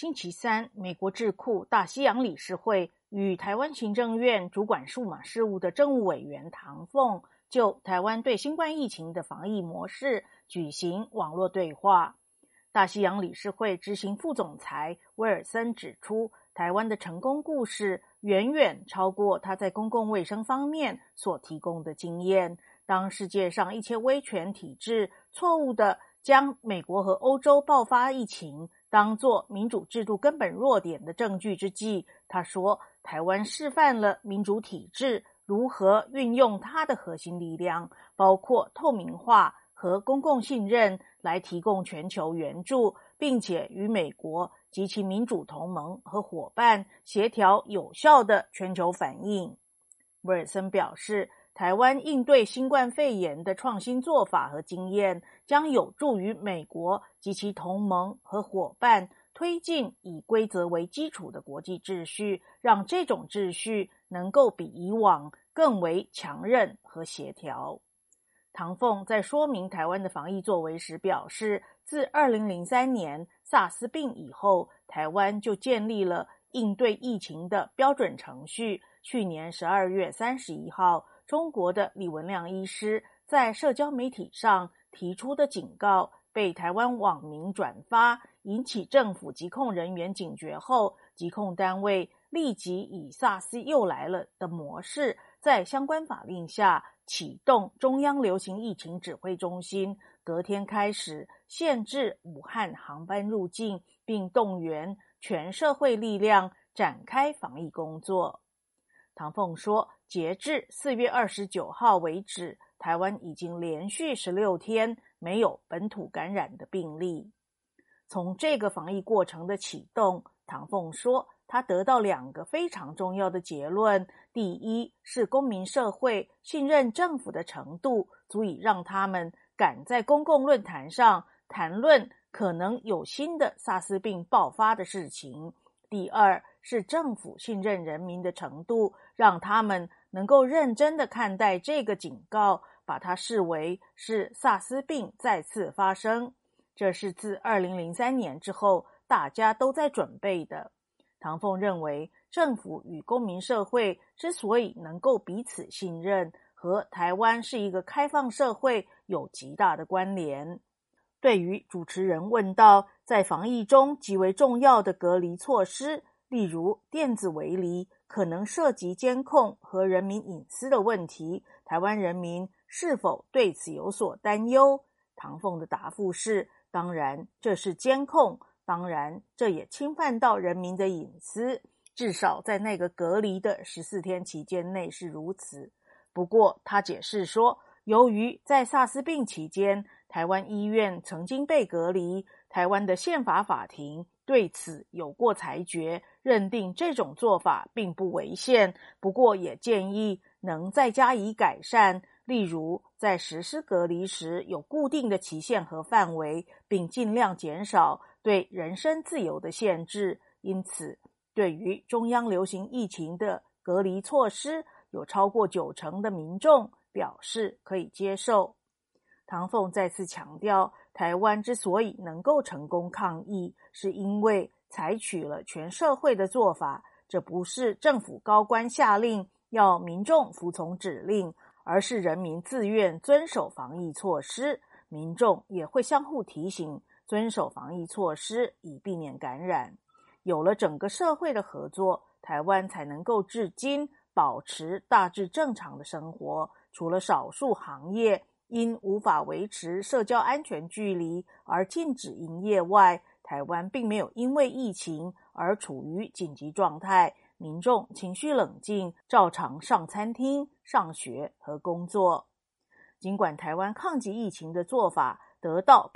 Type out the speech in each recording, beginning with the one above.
星期三，美国智库大西洋理事会与台湾行政院主管数码事务的政务委员唐凤就台湾对新冠疫情的防疫模式举行网络对话。大西洋理事会执行副总裁威尔森指出，台湾的成功故事远远超过他在公共卫生方面所提供的经验。当世界上一切威权体制错误地将美国和欧洲爆发疫情当作民主制度根本弱点的证据之际，他说，台湾示范了民主体制如何运用它的核心力量，包括透明化和公共信任来提供全球援助，并且与美国及其民主同盟和伙伴协调有效的全球反应。威尔森表示，台湾应对新冠肺炎的创新做法和经验将有助于美国及其同盟和伙伴推进以规则为基础的国际秩序，让这种秩序能够比以往更为强韧和协调。唐凤在说明台湾的防疫作为时表示，自2003年SARS 病以后，台湾就建立了应对疫情的标准程序。去年12月31号，中国的李文亮医师在社交媒体上提出的警告被台湾网民转发，引起政府疾控人员警觉后，疾控单位立即以 SARS 又来了的模式，在相关法令下启动中央流行疫情指挥中心，隔天开始限制武汉航班入境，并动员全社会力量展开防疫工作。唐凤说，截至4月29号为止，台湾已经连续16天没有本土感染的病例。从这个防疫过程的启动，唐凤说，他得到2个非常重要的结论。第一，是公民社会信任政府的程度足以让他们敢在公共论坛上谈论可能有新的 SARS 病爆发的事情。第二，是政府信任人民的程度，让他们能够认真地看待这个警告，把它视为是 SARS 病再次发生。这是自2003年之后大家都在准备的。唐凤认为，政府与公民社会之所以能够彼此信任，和台湾是一个开放社会有极大的关联。对于主持人问到在防疫中极为重要的隔离措施，例如电子围篱可能涉及监控和人民隐私的问题，台湾人民是否对此有所担忧？唐凤的答复是，当然这是监控，当然这也侵犯到人民的隐私，至少在那个隔离的14天期间内是如此。不过他解释说，由于在 SARS 病期间，台湾医院曾经被隔离，台湾的宪法法庭对此有过裁决，认定这种做法并不违宪，不过也建议能再加以改善，例如在实施隔离时有固定的期限和范围，并尽量减少对人身自由的限制。因此，对于中央流行疫情的隔离措施，有超过90%的民众表示可以接受。唐凤再次强调，台湾之所以能够成功抗疫，是因为采取了全社会的做法，这不是政府高官下令要民众服从指令，而是人民自愿遵守防疫措施，民众也会相互提醒遵守防疫措施，以避免感染。有了整个社会的合作，台湾才能够至今保持大致正常的生活。除了少数行业因无法维持社交安全距离而禁止营业外，台湾并没有因为疫情而处于紧急状态，民众情绪冷静，照常上餐厅、上学和工作。尽管台湾抗击疫情的做法得到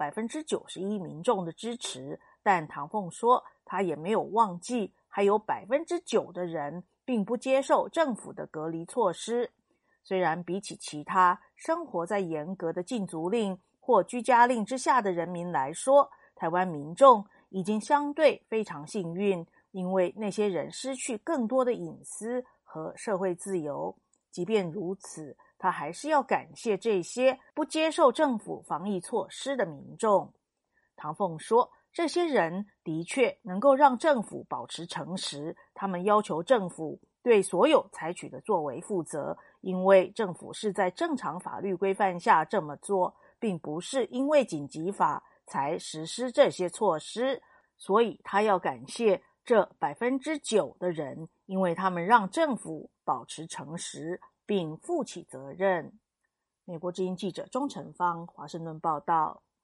91% 民众的支持，但唐凤说，他也没有忘记还有 9% 的人并不接受政府的隔离措施。虽然比起其他生活在严格的禁足令或居家令之下的人民来说，台湾民众已经相对非常幸运，因为那些人失去更多的隐私和社会自由。即便如此，他还是要感谢这些不接受政府防疫措施的民众。唐凤说， 这些人的确能够让政府保持诚实，他们要求政府对所有采取的作为负责，因为政府是在正常法律规范下这么做，并不是因为紧急法才实施这些措施，所以他要感谢这 9% 的人，因为他们让政府保持诚实并负起责任。美国之音记者钟成芳华盛顿报道。